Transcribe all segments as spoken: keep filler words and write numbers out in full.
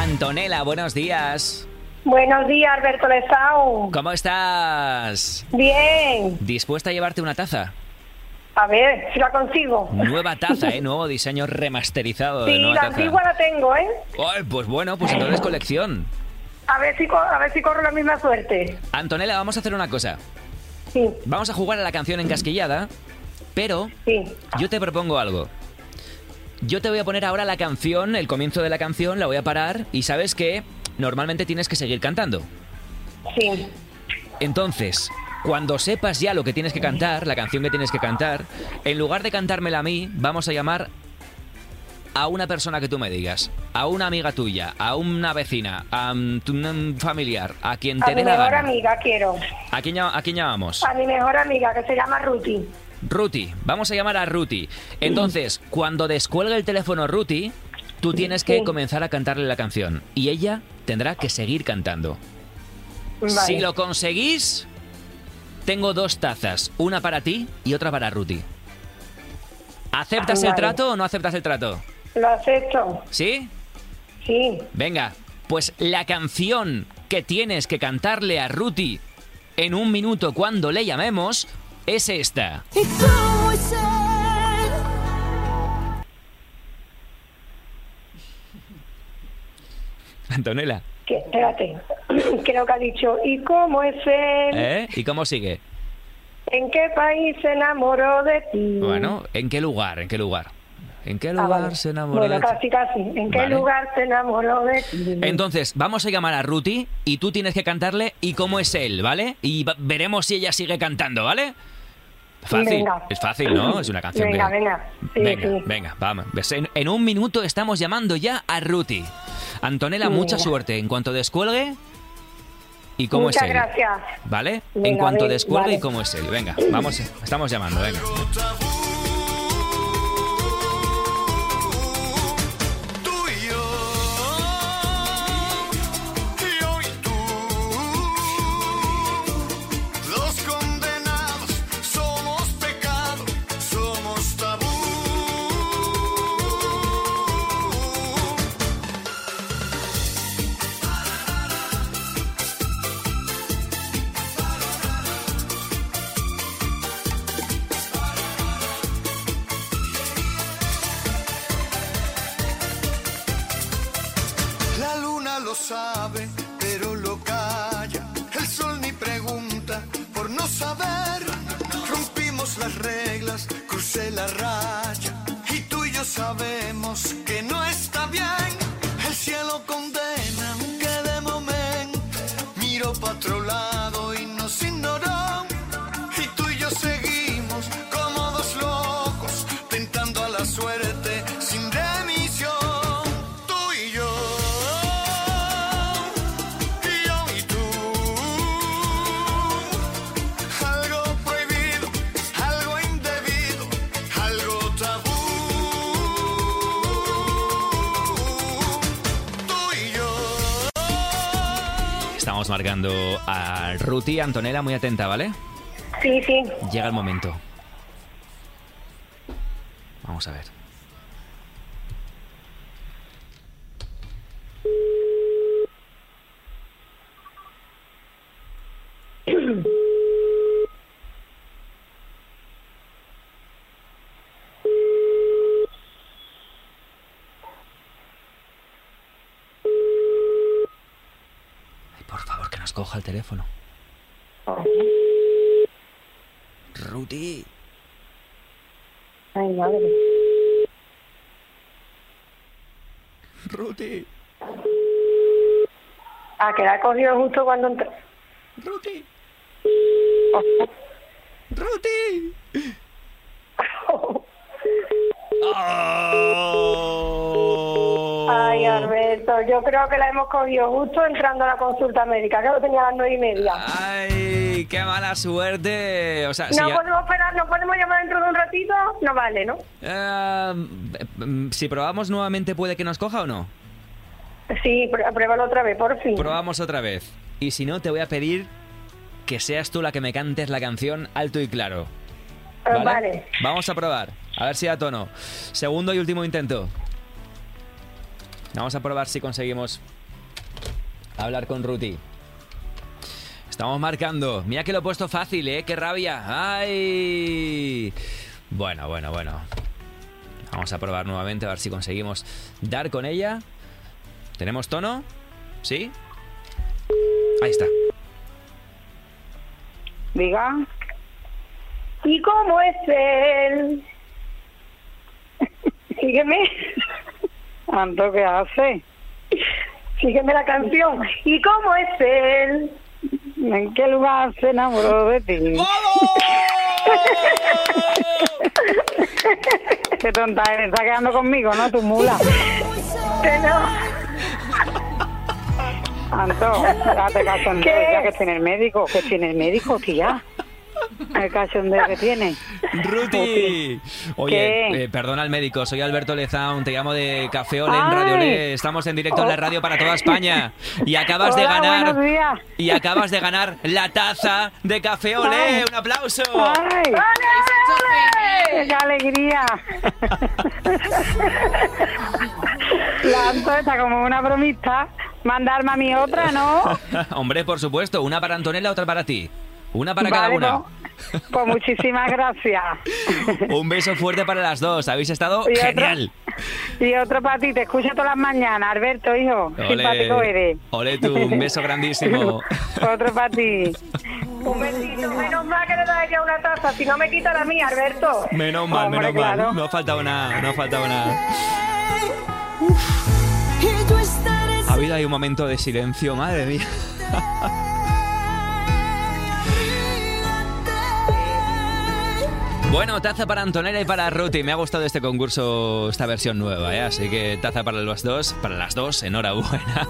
Antonella, buenos días. Buenos días, Alberto Lezao. ¿Cómo estás? Bien. ¿Dispuesta a llevarte una taza? A ver, si la consigo. Nueva taza, ¿eh? Nuevo diseño remasterizado. Sí, de nueva la taza. antigua la tengo, ¿eh? Ay, pues bueno, pues entonces colección. A ver si, co- a ver si corro la misma suerte. Antonella, vamos a hacer una cosa. Sí, Vamos a jugar a la canción encasquillada, pero sí. yo te propongo algo. Yo te voy a poner ahora la canción, el comienzo de la canción, la voy a parar y sabes que normalmente tienes que seguir cantando. Sí. Entonces, cuando sepas ya lo que tienes que cantar, la canción que tienes que cantar, en lugar de cantármela a mí, vamos a llamar a una persona que tú me digas, a una amiga tuya, a una vecina, a um, tu- un familiar, a quien A te mi dé la mejor gana. amiga quiero. ¿A quién, lla- a quién llamamos? A mi mejor amiga, que se llama Ruti. Ruti, vamos a llamar a Ruti. Entonces, cuando descuelgue el teléfono Ruti, tú tienes que Sí. comenzar a cantarle la canción y ella tendrá que seguir cantando. Vale. Si lo conseguís, tengo dos tazas, una para ti y otra para Ruti. ¿Aceptas el Vale. trato o no aceptas el trato? Lo acepto. ¿Sí? Sí. Venga, pues la canción que tienes que cantarle a Ruti en un minuto cuando le llamemos es esta. ¿Y cómo es él? Antonella, Que, espérate. Creo que ha dicho, ¿y cómo es él? ¿eh? ¿Y cómo sigue? ¿En qué país se enamoró de ti? Bueno, ¿en qué lugar? ¿En qué lugar? ¿En qué Ah, lugar vale. se enamoró Bueno, de ti? casi, casi. ¿En qué Vale. lugar se enamoró de ti? Entonces, vamos a llamar a Ruti y tú tienes que cantarle y cómo es él, ¿vale? Y va- veremos si ella sigue cantando, ¿vale? Fácil, Venga. es fácil, ¿no? Es una canción Venga, que... venga. Sí, venga, sí. venga, vamos. Ves, En, en un minuto estamos llamando ya a Ruti. Antonella, Venga. mucha suerte. En cuanto descuelgue y cómo Muchas es él. gracias. ¿Vale? en Venga, cuanto ven, descuelgue vale. y cómo es él. Venga, vamos, estamos llamando, venga. Tú y yo, yo y tú, dos condenados, somos pecado, somos tabú. La luna lo sabe, pero lo calla. El sol ni pregunta por no saber. Rompimos las reglas, crucé la raya. Y tú y yo sabemos que no está bien. El cielo condena, aunque de momento miro para otro lado y nos ignoró. Y tú y yo seguimos como dos locos, tentando a la suerte sin remisión. Tú y yo, y yo y tú, algo prohibido, algo indebido, algo tabú. Tú y yo. Estamos marcando a Ruti. Antonella, muy atenta, ¿vale? Sí, sí. Llega el momento. Vamos a ver. Ay, por favor, que nos coja el teléfono. Ruti. Ay, madre. Ruti. Ah, que la he cogido justo cuando entré. Ruti. Ruti. Ay, Alberto, yo creo que la hemos cogido justo entrando a la consulta médica, que lo tenía a las nueve y media. Ay, qué mala suerte. O sea, No si, ya- podemos esperar, no podemos llamar dentro de un ratito, no vale, ¿no? Eh, mm, si probamos nuevamente, ¿puede que nos coja o no? Sí, pr- pruébalo otra vez, por fin. Probamos otra vez. Y si no, te voy a pedir que seas tú la que me cantes la canción alto y claro. Eh, ¿Vale? vale. Vamos a probar. A ver si da tono. Segundo y último intento. Vamos a probar si conseguimos hablar con Ruti. Estamos marcando. Mira que lo he puesto fácil, ¿eh? ¡Qué rabia! ¡Ay! Bueno, bueno, bueno. Vamos a probar nuevamente a ver si conseguimos dar con ella. ¿Tenemos tono? ¿Sí? Ahí está. Diga. ¿Y cómo es él? Sígueme. Anto, ¿qué hace? Sígueme la canción. ¿Y cómo es él? ¿En qué lugar se enamoró de ti? Qué tonta eres, está quedando conmigo, ¿no? Tu mula. Que no. Anto, date cachondeo, ¿Qué? ya que tiene el médico, que tiene el médico, tía. El cachondeo que tiene. ¡Ruti! Oye, ¿Qué? eh, perdona al médico, soy Alberto Lezaun, te llamo de Café Olé en Radio Ay. Olé. Estamos en directo en la radio para toda España. Y acabas Hola, de ganar. buenos días. Y acabas de ganar la taza de Café Olé. Ay. ¡Un aplauso! ¡Ay! ¡Qué alegría! La Anto está como una bromista. Mandarme a mi otra, ¿no? Hombre, por supuesto, una para Antonella, otra para ti. Una para cada Vale, una. Pues, pues muchísimas gracias. Un beso fuerte para las dos. Habéis estado Y otro- genial. Y otro para ti, te escucho todas las mañanas, Alberto, hijo. Simpático eres. Ole tú, un beso grandísimo. Otro para ti. Un besito. Menos mal que le da ella una taza. Si no me quita la mía, Alberto. Menos mal, Hombre, menos mal. claro. No ha faltado nada, no ha faltado nada. Y yo estaré Ha habido ahí un momento de silencio, madre mía. Bueno, taza para Antonella y para Ruti. Me ha gustado este concurso, esta versión nueva, ¿eh? Así que taza para las dos, para las dos, enhorabuena.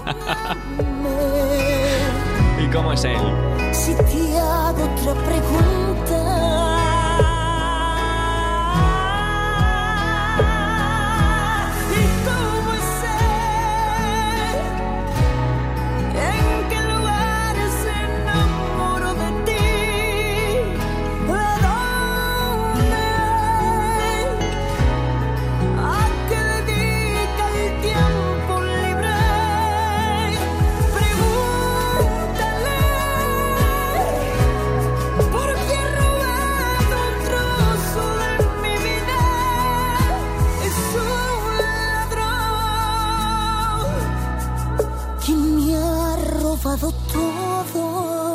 ¿Y cómo es él? si te hago otra pregunta. ¿Y cómo es él? ¿En qué lugar se enamoró de ti? ¿A dónde? ¿A qué dedica el tiempo libre? Pregúntale, porque he robado un trozo de mi vida. Es un ladrón quien me ha robado todo.